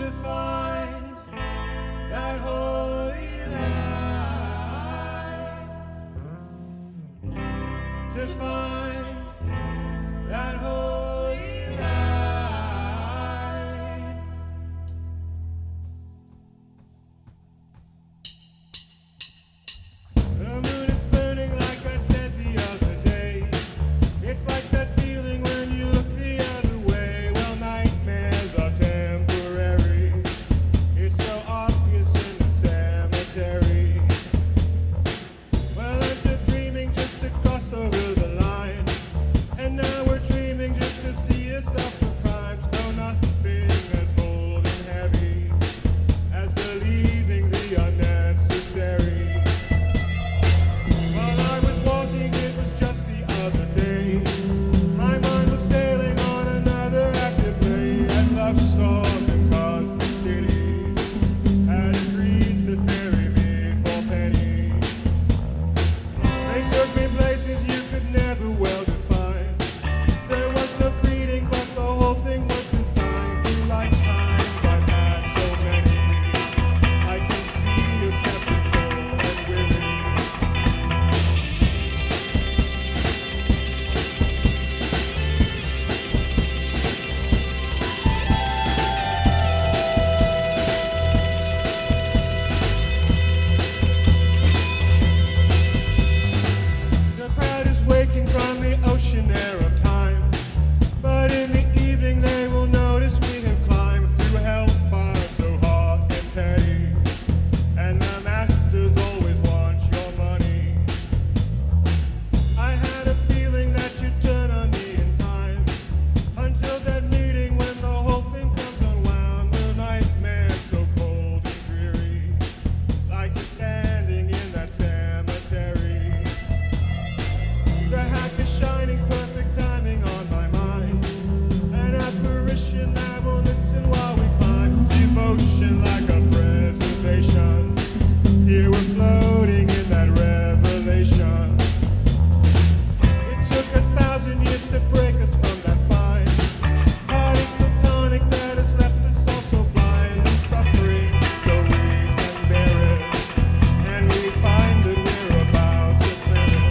to find that holy light, to find that holy light. The moon is burning like I said the other day. It's like that feeling when you look the other way. Well, nightmares are temporary. It's so obvious in the cemetery. Well, into dreaming just to cross over the line. And now we're dreaming just to see yourself for crimes. No, nothing as cold and heavy as believing the unnecessary. While I was walking, it was just the other day. My mind was sailing on another active play. And love storms and Cosmic City had agreed to ferry me for pennies. They took me places you could never well define. There was no greeting, but the whole thing was designed. Through lifetimes I've had so many. I can see you're skeptical and weary. The crowd is waking from the ocean air of time. But in the evening they will notice we have climbed through hellfire so hot and petty. And the masters always want your money. I had a feeling that you'd turn on me in time. Until that meeting when the whole thing comes unwound. The nightmare so cold and dreary, like you're standing in that cemetery. The hack is shining, perfect timing on my mind. An apparition that will listen while we climb. Devotion like a preservation. Here we're floating in that revelation. It took 1,000 years to break us from that bind. Party platonic that has left us all so blind and suffering, though we can bear it. And we find that we're about to clear it.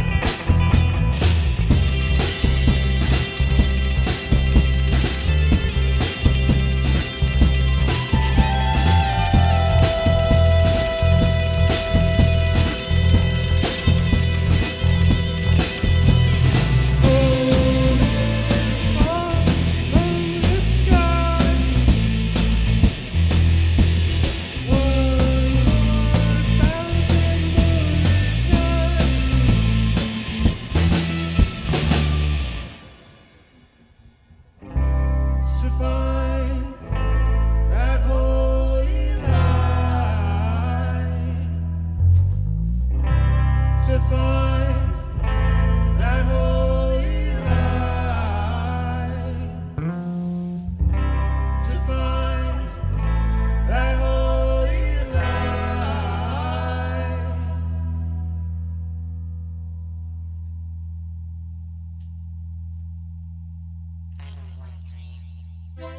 To find that holy light, to find that holy light, to find that holy light. I don't want to dream.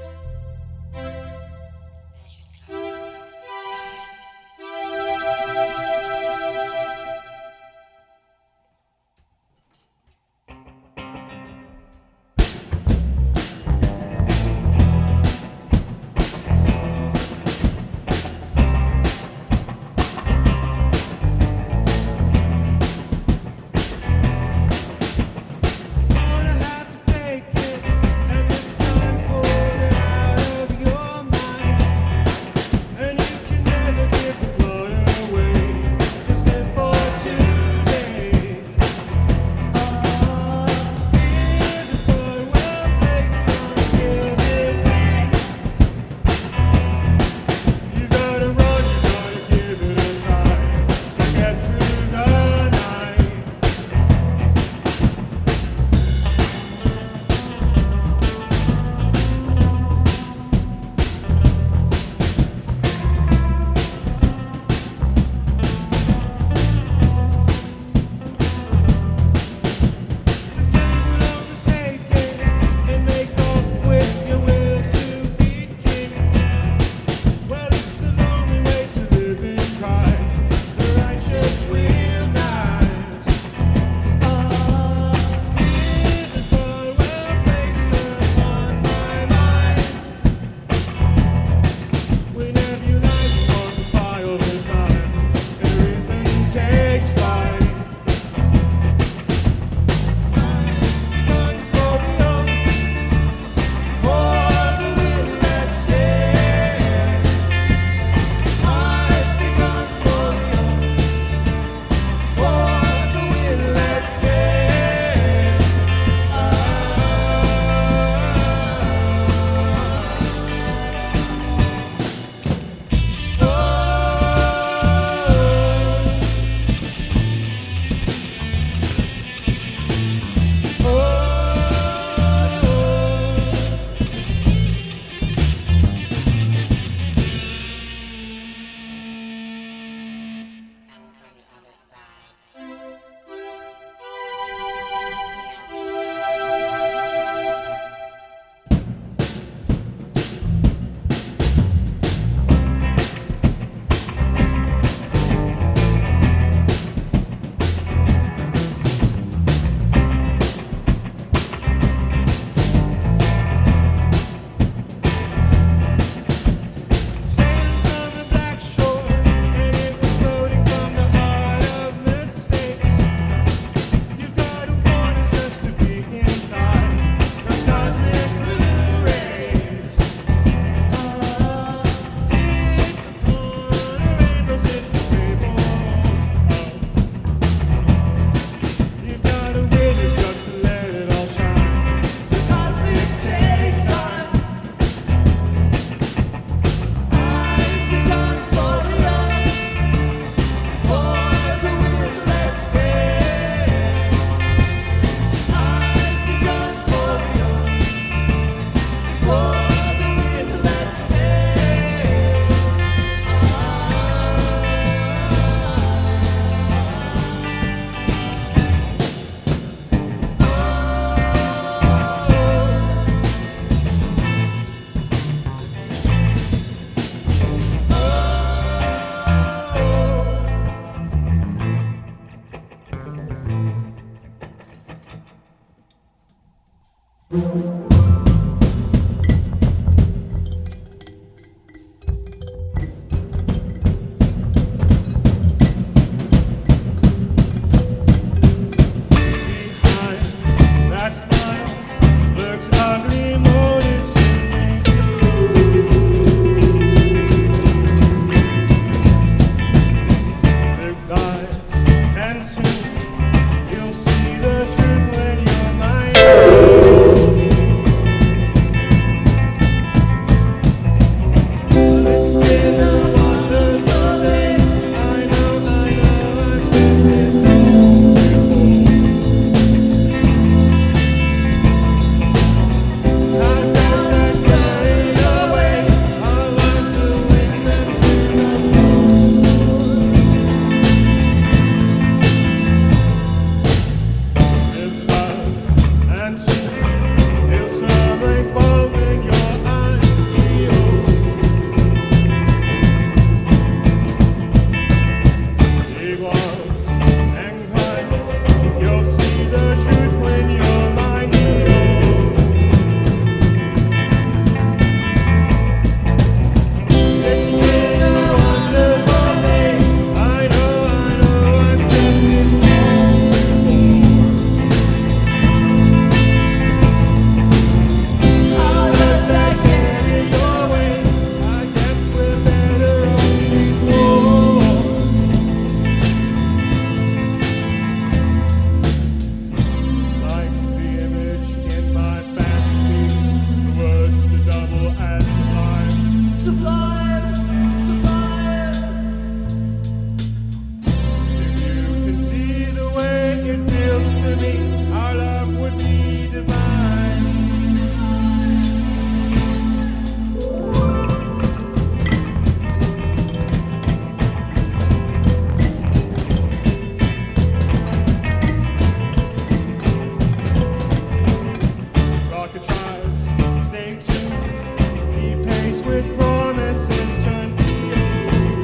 archetypes. Stay tuned, keep pace with promises, turn POs.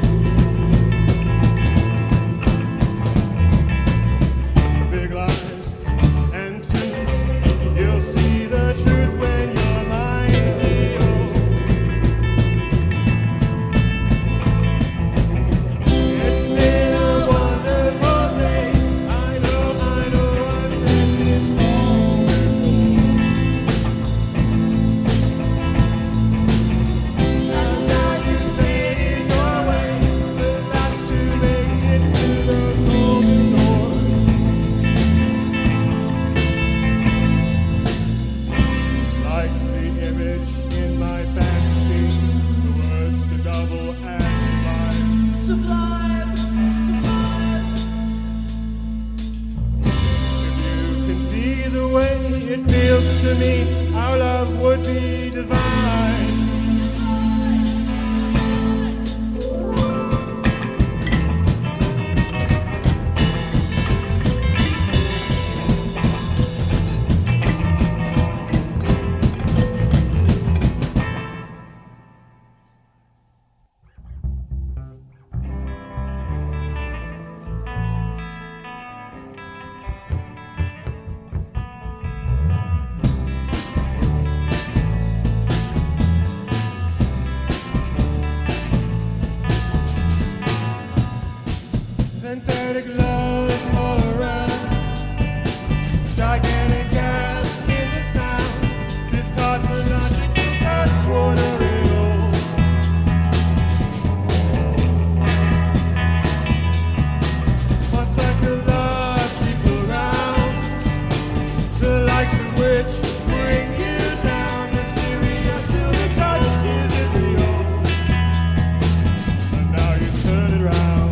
Big lies and twos, you'll see the truth when your mind heals. It's been a wonderful day. I know I've said this all before. Now you've made it your way, the last to make it through those golden doors. Like the image in my fantasy, the words to double and sublime. If you can see the way it feels to me, our love would be divine. Synthetic love all around, gigantic gaps in the sound. This cosmological password of it all. One psychological round, the likes of which bring you down. Mysterious till the touch isn't real, but now you turn it round.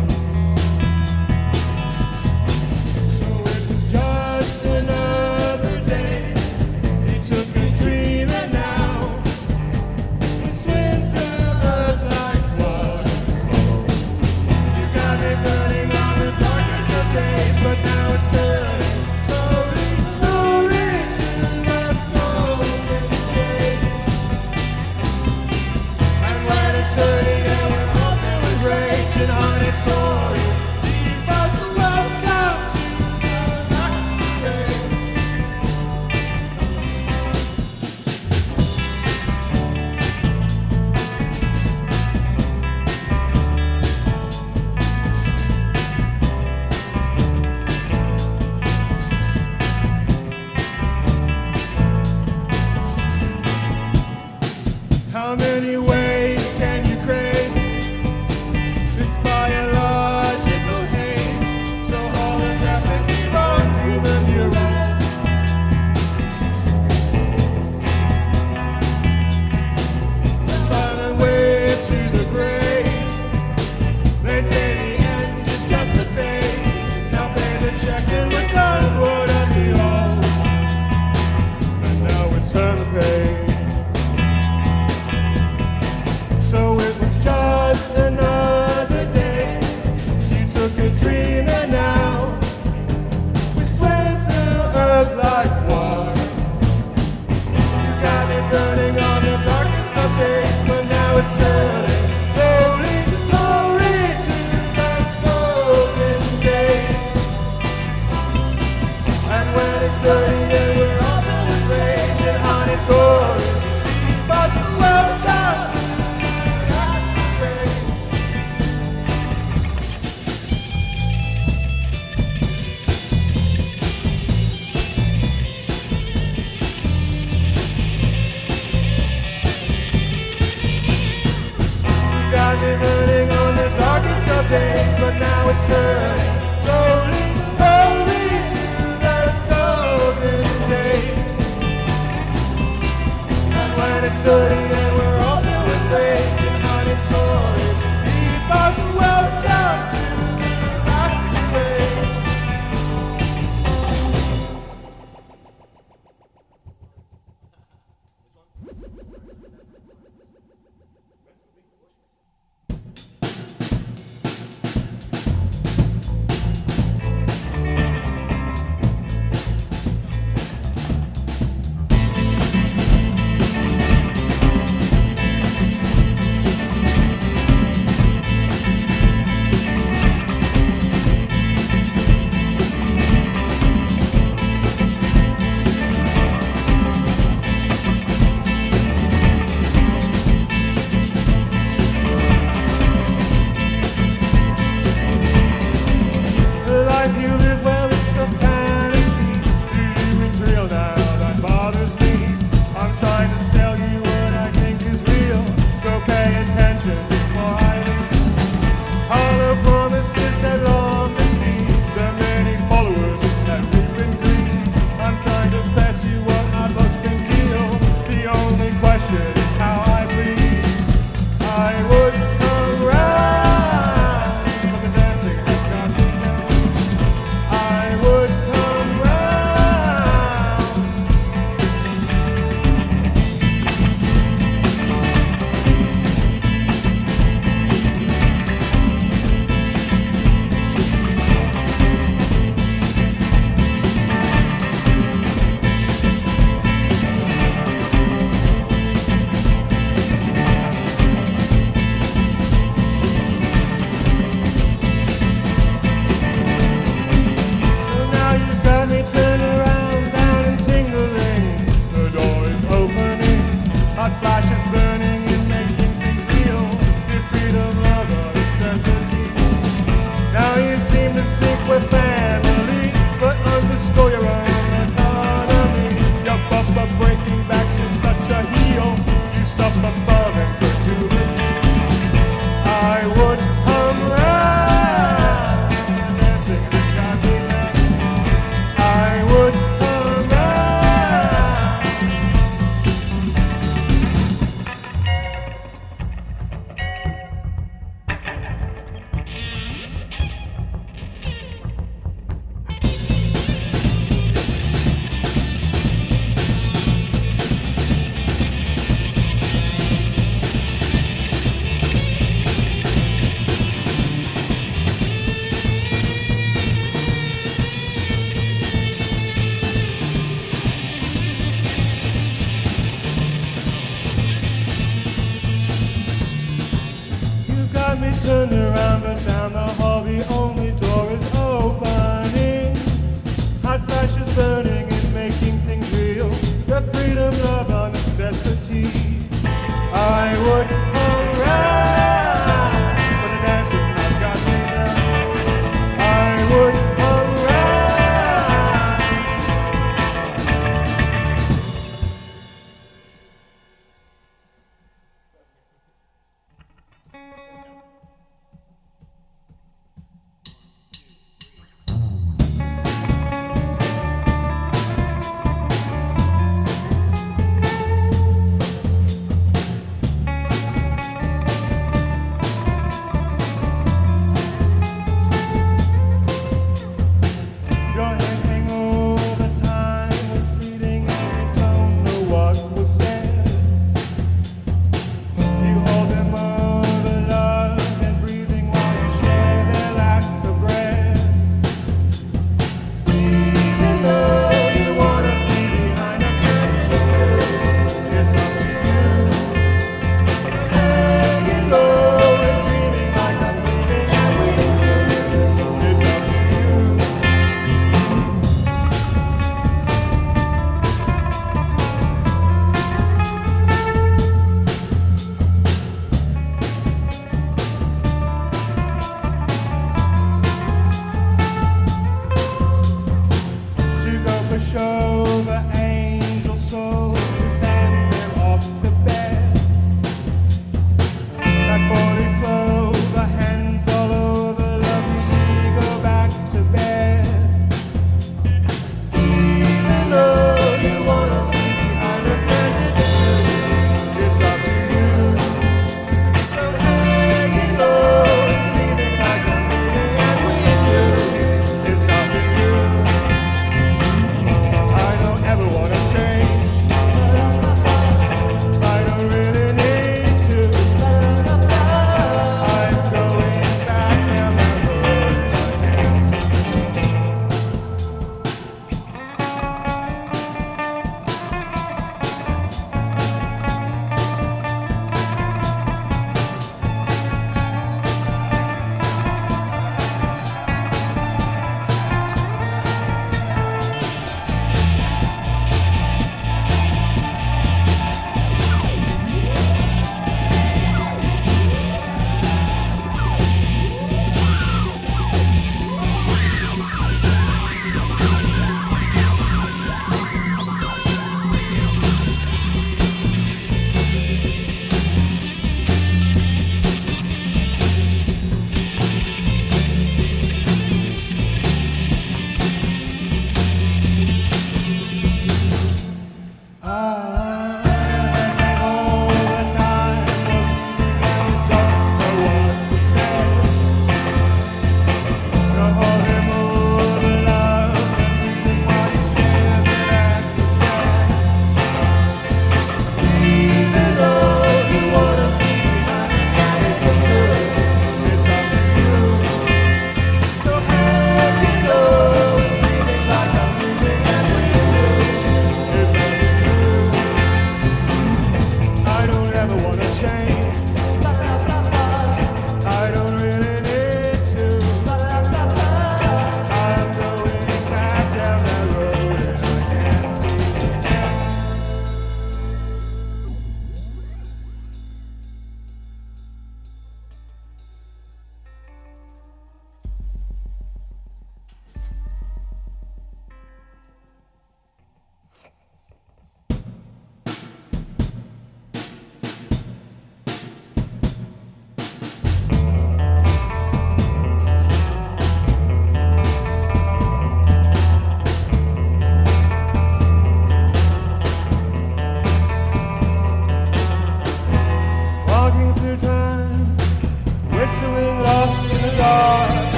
So it was just another day. You took me dreaming now. We swim through earth like water. You got me burning on the darkest of days, but now it's turning slowly, slowly to let's go in days. And when it's turning and we're all filled with rage and honest stories, deep as a welcome to the last day. How many ways can you crave this biological haze? So holographic, beyond human neuron. Silent way to the grave. They say the end is just a phase. Now pay the check and we're done. Wouldn't be all, and now it's time to pay. So it was just another day. You took a dream and now we swim through earth like water. You got me burning on the darkest of days, but now it's turning slowly, slowly to those golden days. And when it's turning and we're all filled with rage and honest stories, deep as a welcome to the last day. You got me running on the darkest of days, but now it's turning slowly, slowly to those golden days. And when it's turning and we're all filled with rage and honest stories, deep as a welcome to the last day. up above and could do the deed. I would come round and dancing has got me down. I would come round. You've got me turned around, but down the hall the only door is opening. Hot flashes burning and making things real. The freedom of our necessity. I would come round, but the dancing has got me down. I would come round.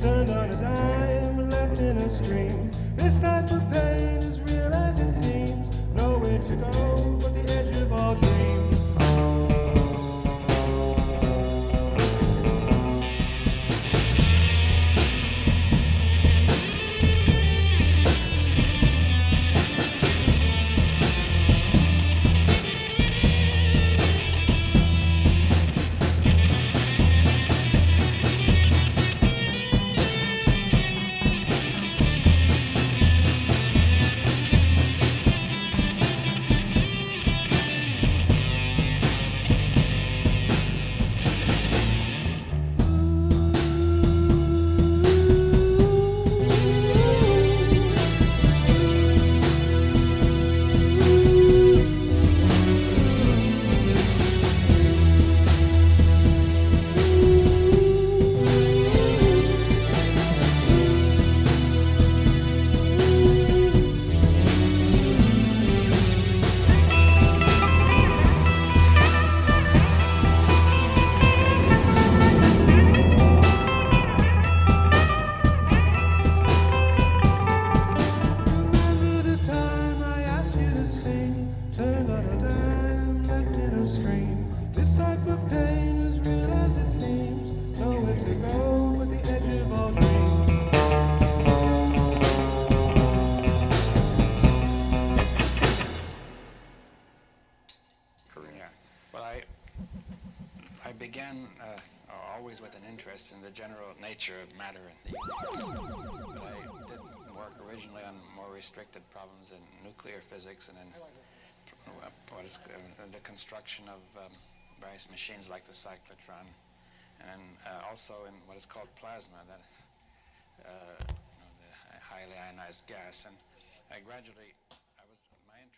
turned on a dime, left in a scream. This type of pain is real as it seems. Nowhere to go but the edge of all dreams. I began always with an interest in the general nature of matter in the universe, but I did work originally on more restricted problems in nuclear physics and in what is the construction of various machines like the cyclotron, and also in what is called plasma, that the highly ionized gas. And I gradually